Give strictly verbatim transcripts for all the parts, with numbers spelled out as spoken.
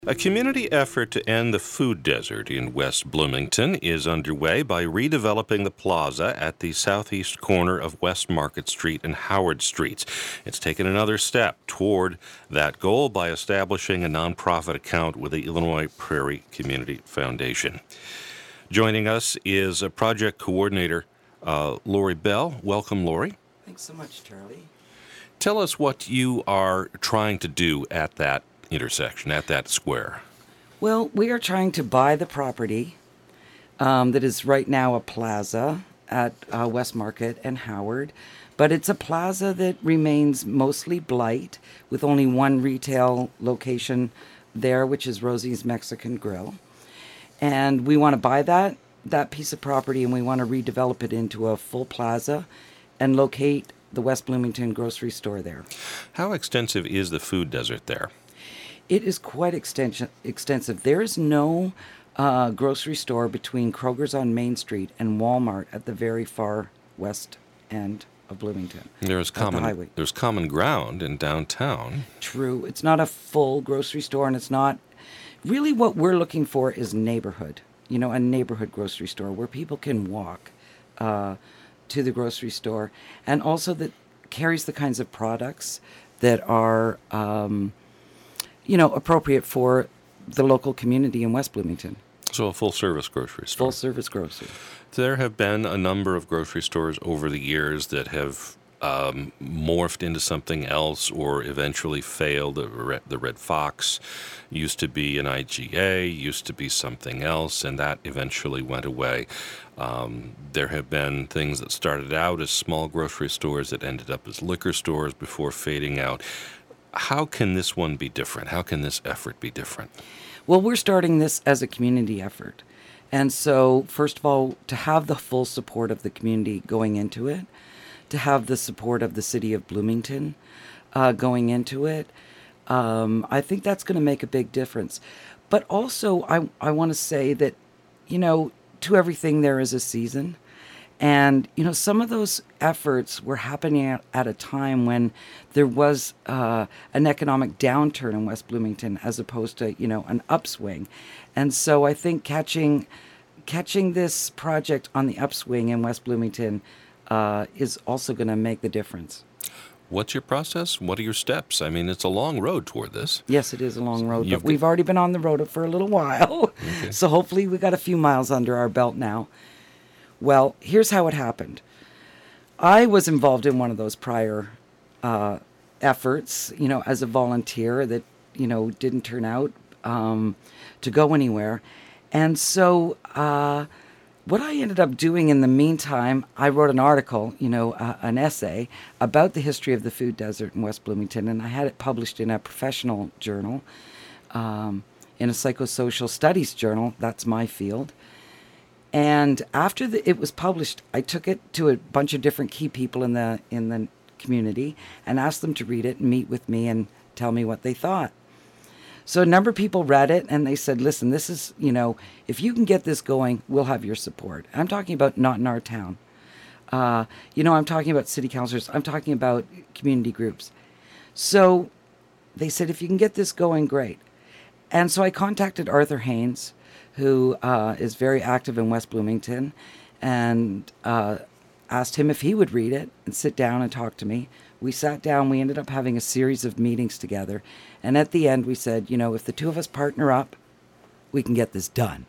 A community effort to end the food desert in West Bloomington is underway by redeveloping the plaza at the southeast corner of West Market Street and Howard Streets. It's taken another step toward that goal by establishing a nonprofit account with the Illinois Prairie Community Foundation. Joining us is a project coordinator, uh, Lori Bell. Welcome, Lori. Thanks so much, Charlie. Tell us what you are trying to do at that intersection, at that square. Well, we are trying to buy the property um, that is right now a plaza at uh, West Market and Howard, but it's a plaza that remains mostly blight with only one retail location there, which is Rosie's Mexican Grill. And we want to buy that, that piece of property, and we want to redevelop it into a full plaza and locate the West Bloomington grocery store there. How extensive is the food desert there? It is quite extension, extensive. There is no uh, grocery store between Kroger's on Main Street and Walmart at the very far west end of Bloomington. There's common, the there's common ground in downtown. True. It's not a full grocery store, and it's not... Really what we're looking for is neighborhood. You know, a neighborhood grocery store where people can walk uh, to the grocery store, and also that carries the kinds of products that are... Um, you know, appropriate for the local community in West Bloomington. So a full-service grocery store. Full-service grocery. There have been a number of grocery stores over the years that have um, morphed into something else or eventually failed. The Red, the Red Fox used to be an I G A, used to be something else, and that eventually went away. Um, there have been things that started out as small grocery stores that ended up as liquor stores before fading out. How can this one be different? How can this effort be different? Well, we're starting this as a community effort. And so, first of all, to have the full support of the community going into it, to have the support of the city of Bloomington uh, going into it, um, I think that's going to make a big difference. But also, I, I want to say that, you know, to everything there is a season. And, you know, some of those efforts were happening at, at a time when there was uh, an economic downturn in West Bloomington as opposed to, you know, an upswing. And so I think catching catching this project on the upswing in West Bloomington uh, is also going to make the difference. What's your process? What are your steps? I mean, it's a long road toward this. Yes, it is a long road, You've but we've already been on the road for a little while. Okay. So hopefully we got a few miles under our belt now. Well, here's how it happened. I was involved in one of those prior uh, efforts, you know, as a volunteer that, you know, didn't turn out um, to go anywhere. And so uh, what I ended up doing in the meantime, I wrote an article, you know, uh, an essay about the history of the food desert in West Bloomington, and I had it published in a professional journal, um, in a psychosocial studies journal. That's my field. And after the, it was published, I took it to a bunch of different key people in the in the community and asked them to read it and meet with me and tell me what they thought. So a number of people read it and they said, listen, this is, you know, if you can get this going, we'll have your support. I'm talking about not in our town. Uh, you know, I'm talking about city councilors. I'm talking about community groups. So they said, if you can get this going, great. And so I contacted Arthur Haynes, who uh, is very active in West Bloomington, and uh, asked him if he would read it and sit down and talk to me. We sat down. We ended up having a series of meetings together. And at the end, we said, you know, if the two of us partner up, we can get this done.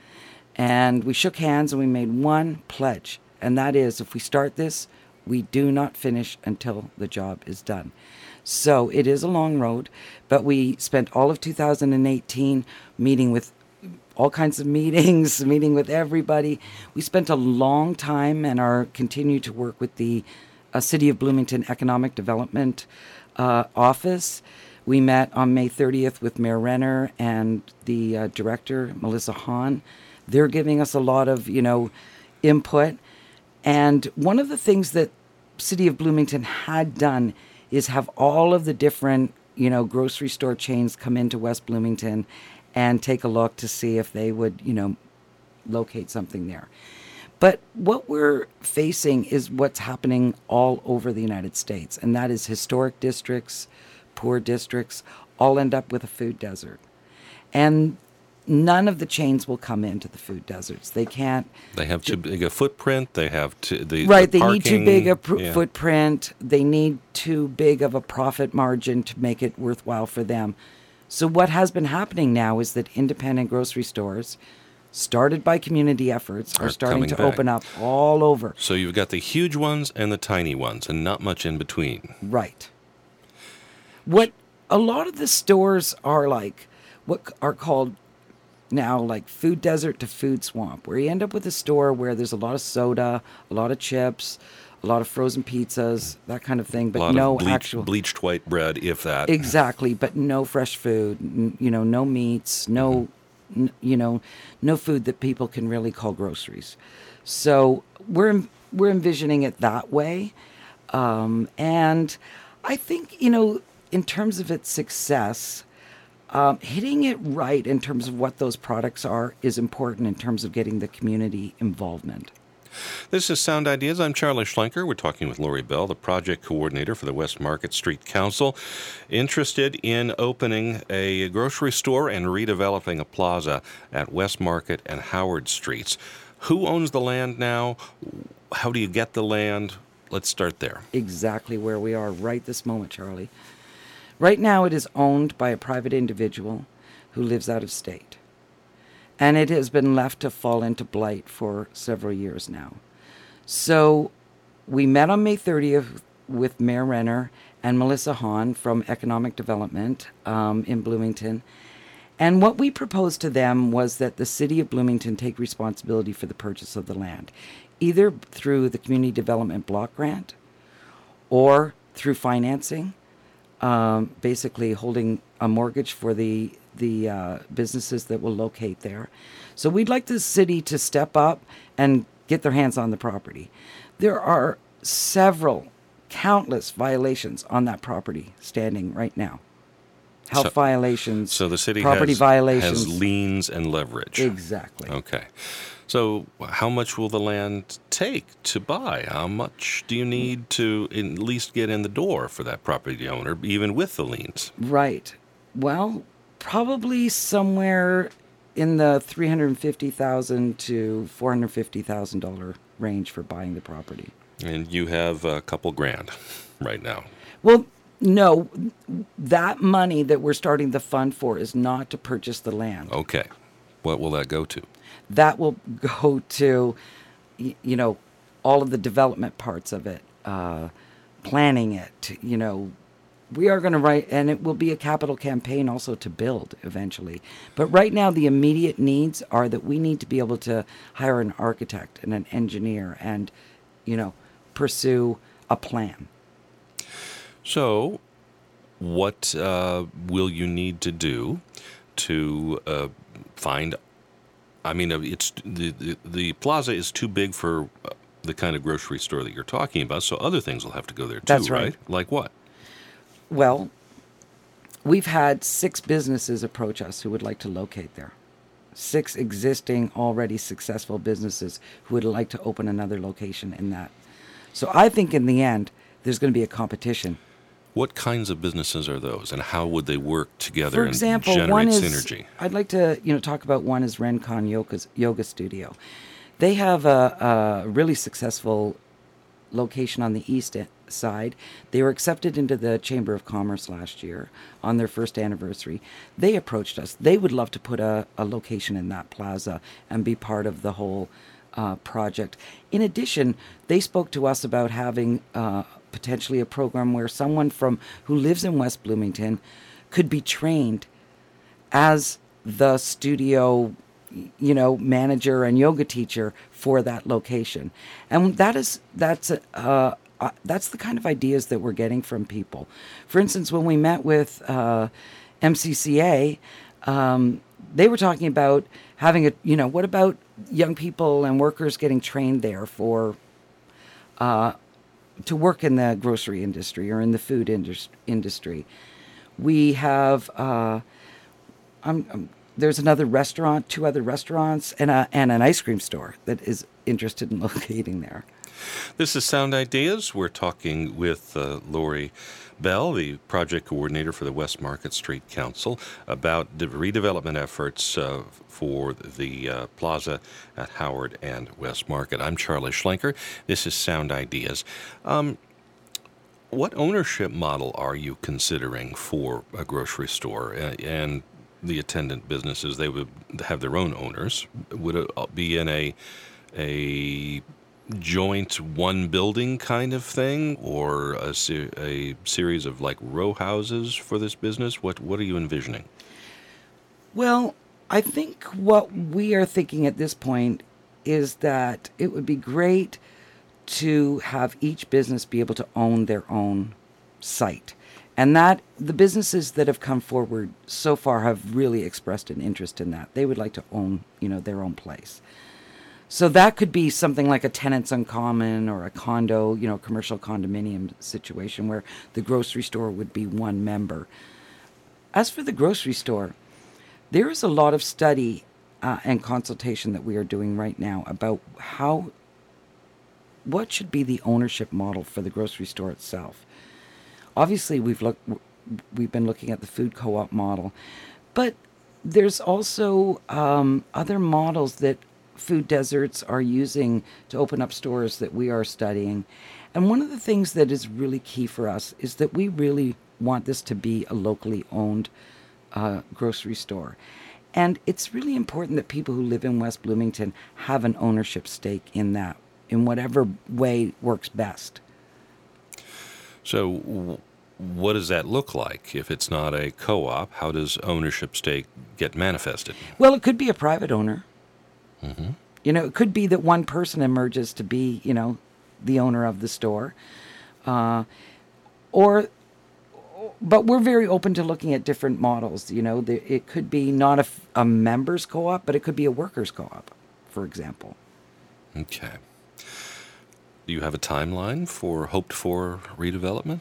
And we shook hands and we made one pledge. And that is, if we start this, we do not finish until the job is done. So it is a long road, but we spent all of two thousand eighteen meeting with all kinds of meetings, meeting with everybody. We spent a long time and are continue to work with the uh, City of Bloomington Economic Development uh, Office. We met on May thirtieth with Mayor Renner and the uh, director, Melissa Hahn. They're giving us a lot of, you know, input. And one of the things that City of Bloomington had done is have all of the different, you know, grocery store chains come into West Bloomington and take a look to see if they would, you know, locate something there. But what we're facing is what's happening all over the United States, and that is historic districts, poor districts, all end up with a food desert. And none of the chains will come into the food deserts. They can't. They have too big a footprint. They have to, the right. the they need too parking, big a pr- yeah. footprint. They need too big of a profit margin to make it worthwhile for them. So what has been happening now is that independent grocery stores, started by community efforts, are, Are starting coming to back. open up all over. So you've got the huge ones and the tiny ones, and not much in between. Right. What a lot of the stores are like, what are called now like food desert to food swamp, where you end up with a store where there's a lot of soda, a lot of chips, a lot of frozen pizzas, that kind of thing, A but lot no of bleach, actual bleached white bread, if that. exactly, but no fresh food, n- you know, no meats, no, n- you know, no food that people can really call groceries. So we're we're envisioning it that way, um, and I think, you know, in terms of its success, um, hitting it right in terms of what those products are is important in terms of getting the community involvement. This is Sound Ideas. I'm Charlie Schlenker. We're talking with Lori Bell, the project coordinator for the West Market Street Council, interested in opening a grocery store and redeveloping a plaza at West Market and Howard Streets. Who owns the land now? How do you get the land? Let's start there. Exactly where we are right this moment, Charlie. Right now it is owned by a private individual who lives out of state. And it has been left to fall into blight for several years now. So we met on May thirtieth with Mayor Renner and Melissa Hahn from Economic Development um, in Bloomington. And what we proposed to them was that the city of Bloomington take responsibility for the purchase of the land, either through the Community Development Block Grant or through financing, um, basically holding a mortgage for the the uh, businesses that will locate there. So we'd like the city to step up and get their hands on the property. There are several, countless violations on that property standing right now. Health So- violations, So the city property has, violations. has liens and leverage. Exactly. Okay. So how much will the land take to buy? How much do you need to at least get in the door for that property owner, even with the liens? Right. Well, probably somewhere in the three hundred fifty thousand dollars to four hundred fifty thousand dollars range for buying the property. And you have a couple grand right now. Well, no, that money that we're starting the fund for is not to purchase the land. Okay. What will that go to? That will go to, y- you know, all of the development parts of it, uh, planning it, you know. We are going to write, and it will be a capital campaign also to build eventually. But right now, the immediate needs are that we need to be able to hire an architect and an engineer and, you know, pursue a plan. So what uh, will you need to do to uh, find, I mean, uh, it's the, the, the plaza is too big for uh, the kind of grocery store that you're talking about, so other things will have to go there too, That's right? right. Like what? Well, we've had six businesses approach us who would like to locate there. Six existing, already successful businesses who would like to open another location in that. So I think in the end, there's going to be a competition. What kinds of businesses are those, and how would they work together For example, and generate one is, synergy? I'd like to, you know, talk about one is Rencon Yoga's, Yoga Studio. They have a, a really successful location on the east e- side. They were accepted into the Chamber of Commerce last year on their first anniversary. They approached us. They would love to put a, a location in that plaza and be part of the whole uh, project. In addition, they spoke to us about having uh, potentially a program where someone from who lives in West Bloomington could be trained as the studio, you know, manager and yoga teacher for that location. And that is that's uh, uh, that's the kind of ideas that we're getting from people. For instance, when we met with uh, M C C A, um, they were talking about having a, you know, what about young people and workers getting trained there for uh, to work in the grocery industry or in the food indus- industry. We have uh, I'm, I'm there's another restaurant, two other restaurants, and a, and an ice cream store that is interested in locating there. This is Sound Ideas. We're talking with uh, Lori Bell, the project coordinator for the West Market Street Council, about the redevelopment efforts uh, for the uh, plaza at Howard and West Market. I'm Charlie Schlenker. This is Sound Ideas. Um, what ownership model are you considering for a grocery store? Uh, and the attendant businesses, they would have their own owners. Would it be in a a joint one building kind of thing, or a, se- a series of like row houses for this business? What what are you envisioning? Well, I think what we are thinking at this point is that it would be great to have each business be able to own their own site. And that the businesses that have come forward so far have really expressed an interest in that. They would like to own, you know, their own place. So that could be something like a tenants uncommon or a condo, you know, commercial condominium situation where the grocery store would be one member. As for the grocery store, there is a lot of study uh, and consultation that we are doing right now about how, what should be the ownership model for the grocery store itself. Obviously, we've looked, we've been looking at the food co-op model, but there's also um, other models that food deserts are using to open up stores that we are studying. And one of the things that is really key for us is that we really want this to be a locally owned uh, grocery store. And it's really important that people who live in West Bloomington have an ownership stake in that, in whatever way works best. So what does that look like? If it's not a co-op, how does ownership stake get manifested? Well, it could be a private owner. Mm-hmm. You know, it could be that one person emerges to be, you know, the owner of the store. Uh, or, but we're very open to looking at different models. You know, the, it could be not a, a members co-op, but it could be a workers co-op, for example. Okay. Do you have a timeline for hoped-for redevelopment?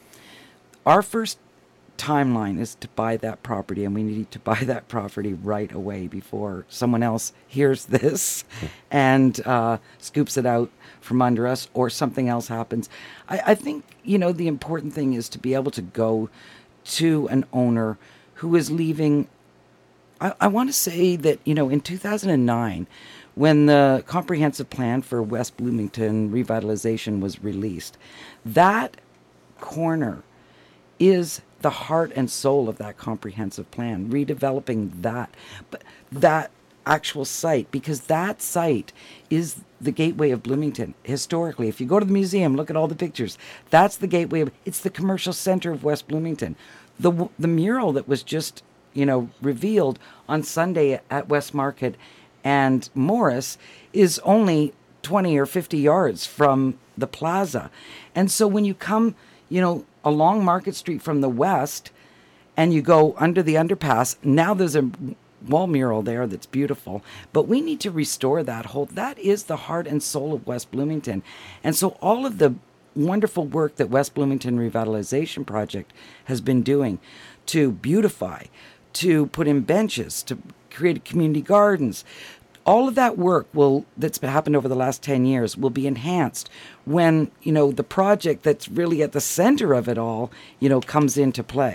Our first timeline is to buy that property, and we need to buy that property right away before someone else hears this and uh, scoops it out from under us, or something else happens. I, I think, you know, the important thing is to be able to go to an owner who is leaving. I, I want to say that, you know, in two thousand nine, when the comprehensive plan for West Bloomington revitalization was released, that corner is the heart and soul of that comprehensive plan, redeveloping that, but that actual site, because that site is the gateway of Bloomington. Historically, if you go to the museum, look at all the pictures. That's the gateway of, it's the commercial center of West Bloomington. The the mural that was just, you know, revealed on Sunday at West Market and Morris is only twenty or fifty yards from the plaza. And so when you come, you know, along Market Street from the west and you go under the underpass, now there's a wall mural there that's beautiful. But we need to restore that whole, that is the heart and soul of West Bloomington. And so all of the wonderful work that West Bloomington Revitalization Project has been doing to beautify, to put in benches, to create community gardens, all of that work will that's happened over the last ten years will be enhanced when, you know, the project that's really at the center of it all, you know, comes into play.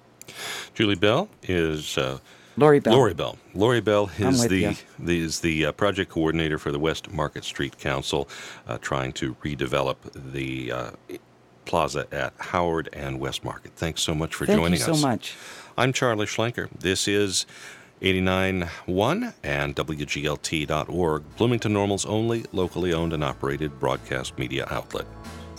Julie Bell is uh, Lori Bell. Lori Bell. Lori Bell is the, you. the is the uh, project coordinator for the West Market Street Council, uh, trying to redevelop the uh, plaza at Howard and West Market. Thanks so much for Thank joining us. Thank you so much. I'm Charlie Schlenker. This is eighty-nine point one and W G L T dot org, Bloomington Normal's only locally owned and operated broadcast media outlet.